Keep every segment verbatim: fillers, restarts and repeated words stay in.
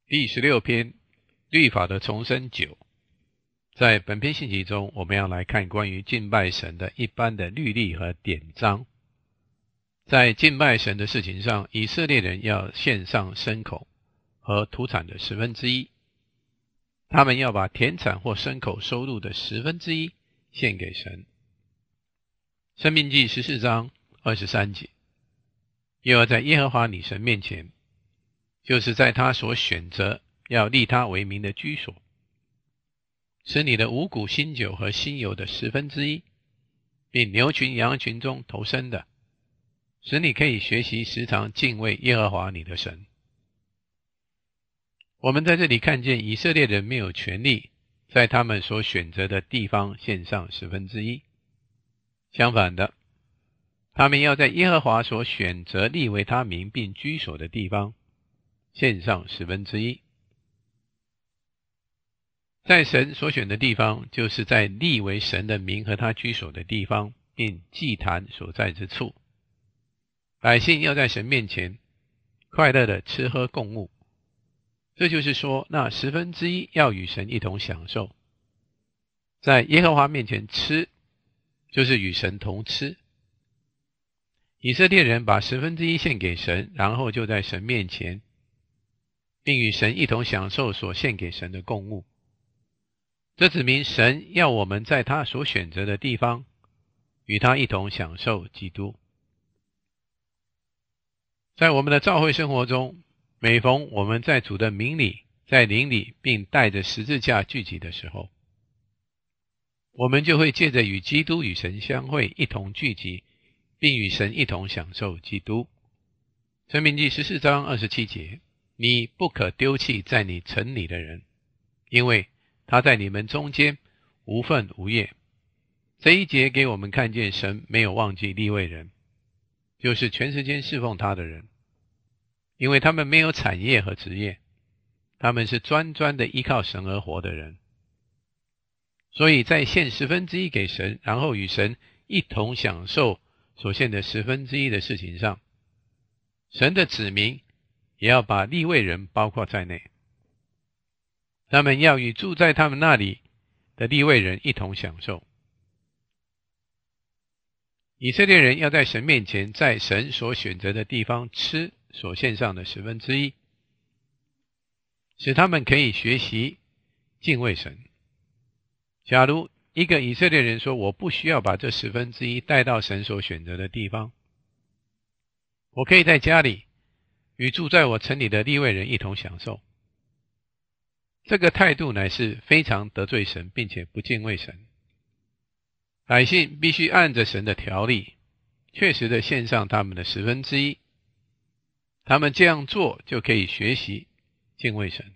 第十六篇律法的重生九。在本篇信息中，我们要来看关于敬拜神的一般的律例和典章。在敬拜神的事情上，以色列人要献上牲口和土产的十分之一，他们要把田产或牲口收入的十分之一献给神。申命记十四章二十三节，又要在耶和华你神面前，就是在他所选择要立他为名的居所，使你的五谷新酒和新油的十分之一，并牛群羊群中头生的，使你可以学习时常敬畏耶和华你的神。我们在这里看见以色列人没有权利在他们所选择的地方献上十分之一，相反的，他们要在耶和华所选择立为他名并居所的地方献上十分之一。在神所选的地方，就是在立为神的名和他居所的地方，并祭坛所在之处。百姓要在神面前快乐的吃喝共舞，这就是说，那十分之一要与神一同享受。在耶和华面前吃，就是与神同吃。以色列人把十分之一献给神，然后就在神面前，并与神一同享受所献给神的供物。这指明神要我们在他所选择的地方与他一同享受基督。在我们的教会生活中，每逢我们在主的名里，在灵里，并带着十字架聚集的时候，我们就会借着与基督与神相会，一同聚集，并与神一同享受基督。申命记十四章二十七节，你不可丢弃在你城里的人，因为他在你们中间无分无业。这一节给我们看见神没有忘记利未人，就是全时间侍奉他的人，因为他们没有产业和职业，他们是专专的依靠神而活的人。所以在献十分之一给神，然后与神一同享受所献的十分之一的事情上，神的子民也要把利未人包括在内，他们要与住在他们那里的利未人一同享受。以色列人要在神面前，在神所选择的地方吃所献上的十分之一，使他们可以学习敬畏神。假如一个以色列人说，我不需要把这十分之一带到神所选择的地方，我可以在家里与住在我城里的利未人一同享受，这个态度乃是非常得罪神，并且不敬畏神。百姓必须按着神的条例，确实的献上他们的十分之一，他们这样做就可以学习敬畏神。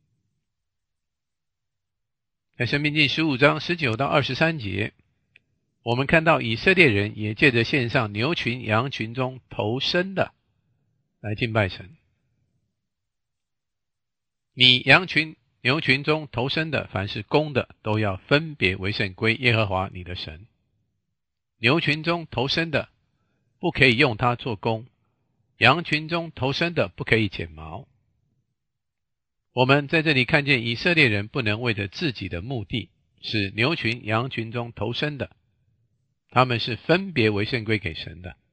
在申命记十五章十九到二十三节，我们看到以色列人也借着献上牛群羊群中头生的来敬拜神。你羊群牛群中头生的，凡是公的，都要分别为圣归耶和华你的神。牛群中头生的不可以用它做工，羊群中头生的不可以剪毛。我们在这里看见以色列人不能为着自己的目的使牛群羊群中头生的，他们是分别为圣归给神的。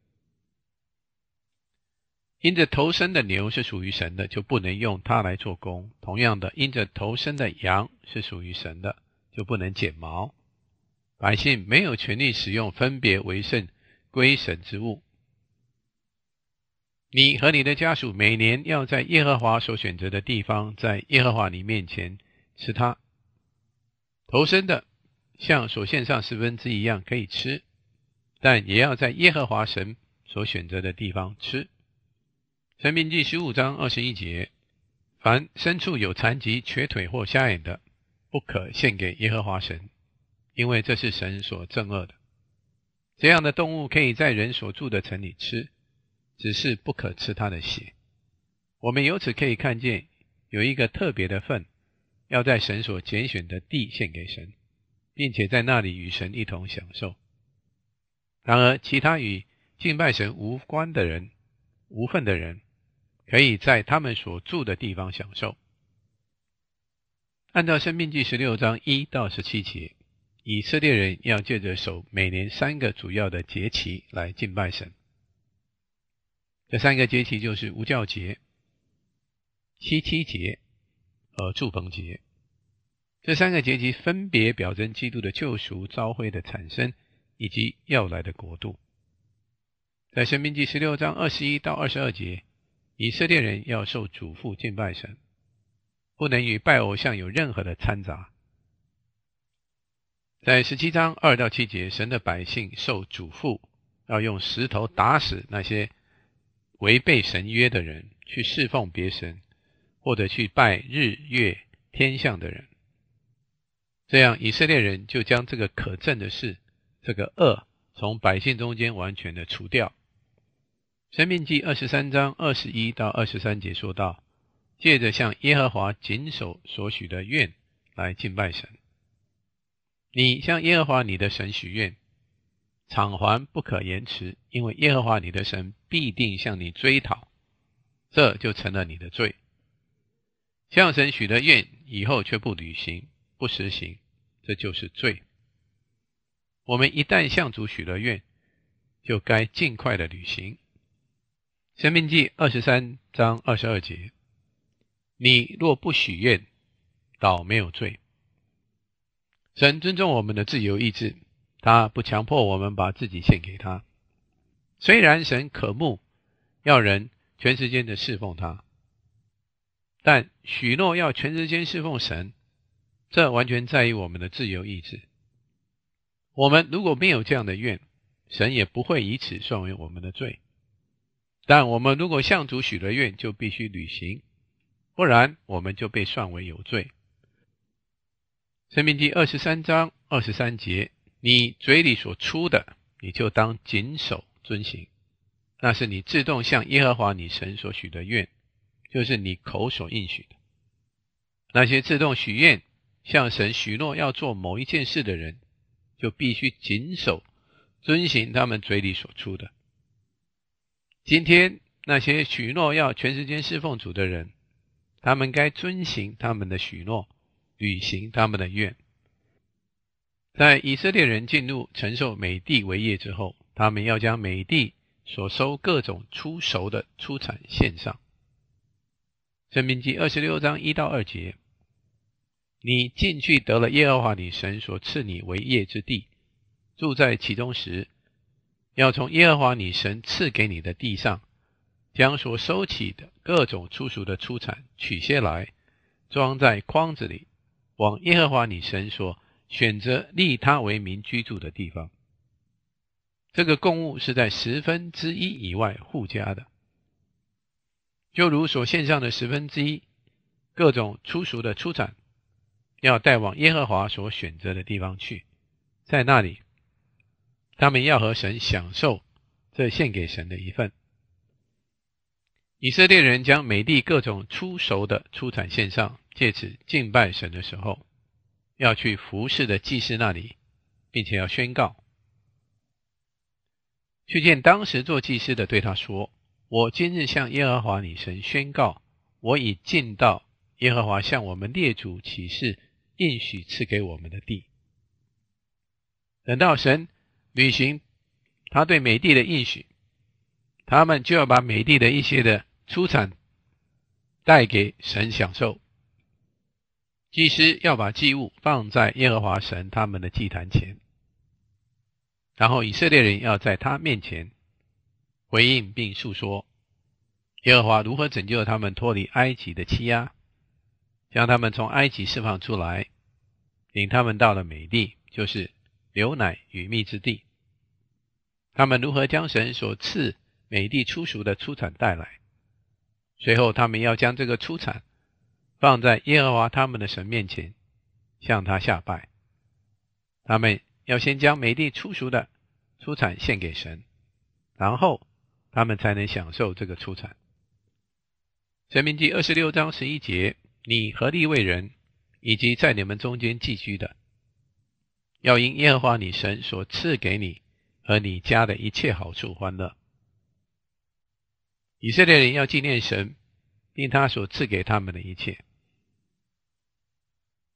因着头生的牛是属于神的，就不能用它来做工。同样的，因着头生的羊是属于神的，就不能剪毛。百姓没有权利使用分别为圣归神之物。你和你的家属每年要在耶和华所选择的地方，在耶和华你面前吃它。头生的像所献上十分之一样可以吃，但也要在耶和华神所选择的地方吃。申命记十五章二十一节，凡牲畜有残疾、瘸腿或瞎眼的，不可献给耶和华神，因为这是神所憎恶的。这样的动物可以在人所住的城里吃，只是不可吃它的血。我们由此可以看见，有一个特别的份要在神所拣选的地献给神，并且在那里与神一同享受。然而其他与敬拜神无关的人、无份的人，可以在他们所住的地方享受。 按照申命记十六章一到十七节，以色列人要借着守每年三个主要的节期来敬拜神。这三个节期就是无酵节、七七节和住棚节。这三个节期分别表征基督的救赎、召会的产生以及要来的国度。在申命记十六章二十一到二十二节，以色列人要受嘱咐敬拜神，不能与拜偶像有任何的掺杂。在十七章二到七节，神的百姓受嘱咐要用石头打死那些违背神约的人，去侍奉别神，或者去拜日月天象的人。这样以色列人就将这个可憎的事，这个恶从百姓中间完全的除掉。申命记二十三章二十一到二十三节说到，借着向耶和华谨守所许的愿来敬拜神。你向耶和华你的神许愿，偿还不可延迟，因为耶和华你的神必定向你追讨，这就成了你的罪。向神许的愿以后却不履行、不实行，这就是罪。我们一旦向主许了愿，就该尽快的履行。申命记二十三章二十二节，你若不许愿，倒没有罪。神尊重我们的自由意志，他不强迫我们把自己献给他。虽然神渴慕要人全时间的侍奉他，但许诺要全时间侍奉神，这完全在于我们的自由意志。我们如果没有这样的愿，神也不会以此算为我们的罪。但我们如果向主许了愿，就必须履行，不然我们就被算为有罪。申命记二十三章二十三节，你嘴里所出的，你就当谨守遵行，那是你自动向耶和华你神所许的愿，就是你口所应许的。那些自动许愿向神许诺要做某一件事的人，就必须谨守遵行他们嘴里所出的。今天那些许诺要全时间侍奉主的人，他们该遵行他们的许诺，履行他们的愿。在以色列人进入承受美地为业之后，他们要将美地所收各种出熟的出产献上。申命记二十六章一到二节，你进去得了耶和华你神所赐你为业之地，住在其中时，要从耶和华你神赐给你的地上，将所收起的各种出熟的出产取些来，装在筐子里，往耶和华你神所选择立他为民居住的地方。这个供物是在十分之一以外附加的，就如所献上的十分之一各种出熟的出产，要带往耶和华所选择的地方去，在那里他们要和神享受这献给神的一份。以色列人将美地各种出熟的出产献上，借此敬拜神的时候，要去服侍的祭司那里，并且要宣告，去见当时做祭司的，对他说，我今日向耶和华你神宣告，我已进到耶和华向我们列祖起誓应许赐给我们的地。等到神履行他对美地的应许，他们就要把美地的一些的出产带给神享受。祭司要把祭物放在耶和华神他们的祭坛前，然后以色列人要在他面前回应并述说耶和华如何拯救他们脱离埃及的欺压，将他们从埃及释放出来，领他们到了美地，就是流奶与蜜之地。他们如何将神所赐美地出熟的出产带来，随后他们要将这个出产放在耶和华他们的神面前，向他下拜。他们要先将美地出熟的出产献给神，然后他们才能享受这个出产。申命记二十六章十一节，你和利未人以及在你们中间寄居的，要因耶和华你神所赐给你和你家的一切好处欢乐。以色列人要纪念神并他所赐给他们的一切。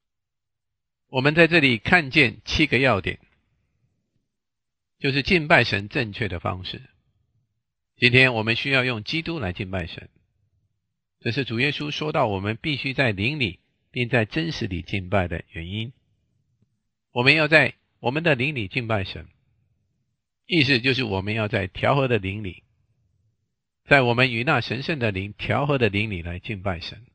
我们在这里看见七个要点，就是敬拜神正确的方式。今天我们需要用基督来敬拜神，这是主耶稣说到我们必须在灵里并在真实里敬拜的原因。我们要在我们的灵里敬拜神，意思就是我们要在调和的灵里，在我们与那神圣的灵调和的灵里来敬拜神。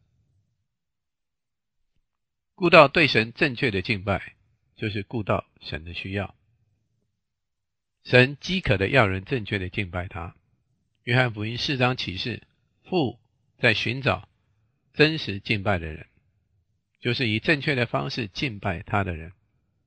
顾到对神正确的敬拜，就是顾到神的需要。神饥渴的要人正确的敬拜他。约翰福音四章启示，父在寻找真实敬拜的人，就是以正确的方式敬拜他的人。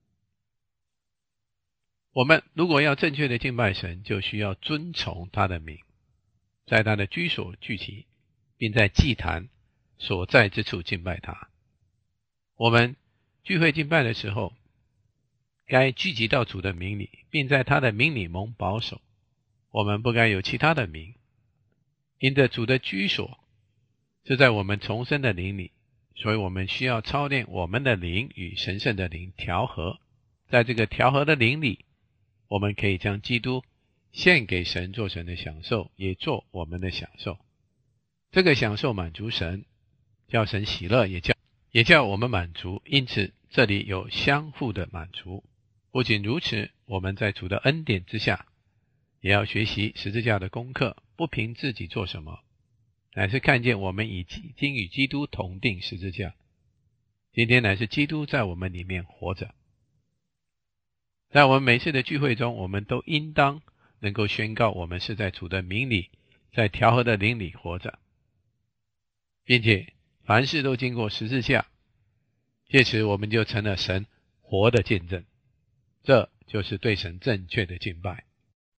我们如果要正确的敬拜神，就需要遵从他的名，在他的居所聚集，并在祭坛所在之处敬拜他。我们聚会敬拜的时候，该聚集到主的名里，并在他的名里蒙保守。我们不该有其他的名，因着主的居所是在我们重生的灵里，所以我们需要操练我们的灵与神圣的灵调和。在这个调和的灵里，我们可以将基督献给神做神的享受，也做我们的享受。这个享受满足神，叫神喜乐，也叫也叫我们满足，因此这里有相互的满足。不仅如此，我们在主的恩典之下，也要学习十字架的功课，不凭自己做什么，乃是看见我们已经与基督同定十字架。今天乃是基督在我们里面活着。在我们每次的聚会中，我们都应当能够宣告我们是在主的名里，在调和的灵里活着，并且凡事都经过十字架，借此我们就成了神活的见证。这就是对神正确的敬拜。